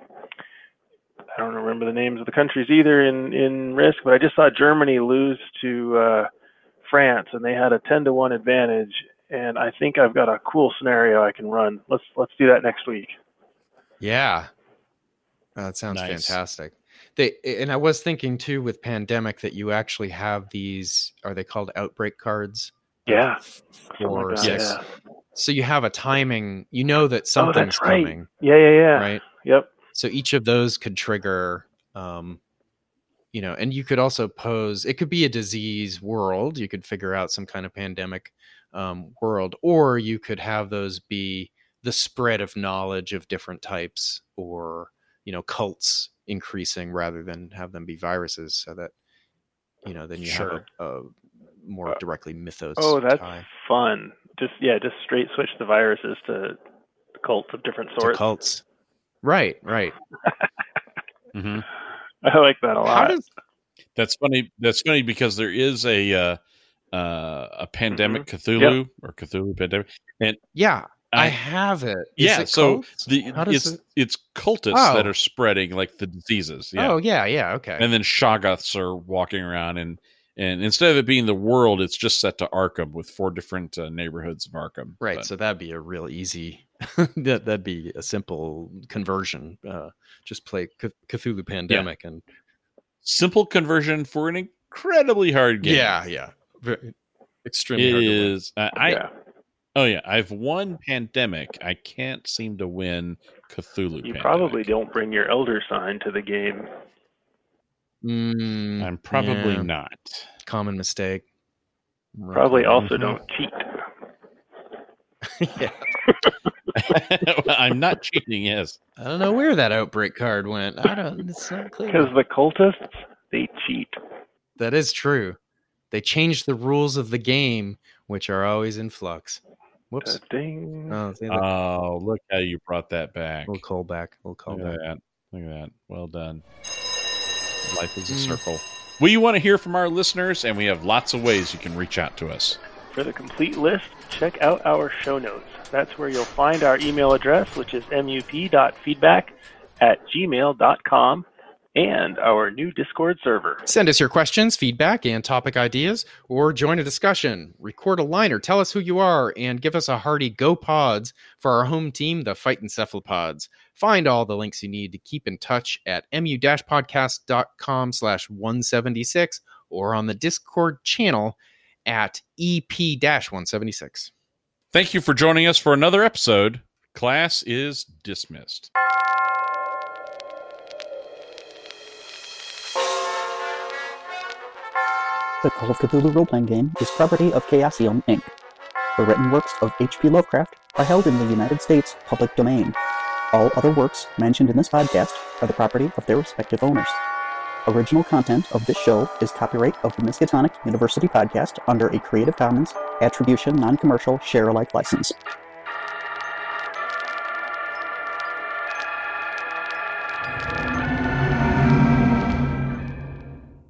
S7: I don't remember the names of the countries either in, in Risk, but I just saw Germany lose to uh, France, and they had a ten to one advantage. And I think I've got a cool scenario I can run. Let's let's do that next week.
S6: Yeah. Oh, that sounds
S8: Nice.
S6: fantastic. They and I was thinking too with Pandemic that you actually have these, are they called outbreak cards?
S7: Yeah, something
S6: For
S7: like that.
S6: six.
S7: Yeah.
S6: So you have a timing, you know that
S7: Oh,
S6: something's
S7: that's right.
S6: coming,
S7: Yeah, yeah, yeah.
S6: right?
S7: Yep.
S6: So each of those could trigger, um, you know, and you could also pose, it could be a disease world. You could figure out some kind of pandemic um, world, or you could have those be the spread of knowledge of different types, or, you know, cults increasing rather than have them be viruses, so that, you know, then you
S8: Sure.
S6: have a, a more directly mythos
S7: Oh, that's
S6: tie
S7: fun. Just yeah, just straight switch the viruses to cults of different
S6: to
S7: sorts.
S6: cults. Right, right.
S8: hmm
S7: I like that a lot.
S6: How does
S8: That's funny. That's funny because there is a uh, uh, a pandemic
S7: Mm-hmm.
S8: Cthulhu or Cthulhu pandemic, and
S6: yeah, I,
S8: I-
S6: have it. Is
S8: yeah,
S6: it
S8: so
S6: cults?
S8: the
S6: How does
S8: it's
S6: it-
S8: it's cultists
S6: Oh.
S8: that are spreading like the diseases. Yeah,
S6: Oh yeah, yeah, okay.
S8: and then Shoggoths are walking around, and and instead of it being the world, it's just set to Arkham with four different uh, neighborhoods of Arkham.
S6: Right,
S8: But-
S6: so that'd be a real easy. that that'd be a simple conversion. Uh, just play C- Cthulhu Pandemic, and
S8: simple conversion for an incredibly hard game.
S6: yeah, yeah, Very, extremely
S8: It
S6: hard to win.
S8: is. I, I
S7: yeah.
S8: oh yeah, I've won Pandemic. I can't seem to win Cthulhu.
S7: You
S8: Pandemic.
S7: probably don't bring your elder sign to the game.
S6: Mm,
S8: I'm probably
S6: yeah,
S8: not.
S6: common mistake.
S7: Probably also
S8: Mhm.
S7: don't cheat.
S6: yeah.
S8: Well, I'm not cheating. Yes.
S6: I don't know where that outbreak card went. I don't. It's not clear.
S7: Because the cultists, they cheat.
S6: That is true. They changed the rules of the game, which are always in flux. Whoops.
S7: Ding.
S6: Oh, see, look,
S8: Oh, look how you brought that back.
S6: we'll call back. We'll call
S8: Look at
S6: back.
S8: that. Look at that. Well done. Life is a
S6: Mm.
S8: circle. We want to hear from our listeners, and we have lots of ways you can reach out to us.
S7: For the complete list, check out our show notes. That's where you'll find our email address, which is mup.feedback at gmail dot com, and our new Discord server.
S6: Send us your questions, feedback, and topic ideas, or join a discussion. Record a line or tell us who you are, and give us a hearty Go Pods for our home team, the Fight Encephalopods. Find all the links you need to keep in touch at mu-podcast.com slash 176 or on the Discord channel at E P one seventy-six.
S8: Thank you for joining us for another episode. Class is dismissed.
S13: The Call of Cthulhu role-playing game is property of Chaosium, Incorporated. The written works of H P Lovecraft are held in the United States public domain. All other works mentioned in this podcast are the property of their respective owners. Original content of this show is copyright of the Miskatonic University Podcast under a Creative Commons Attribution Non-Commercial Share-alike license.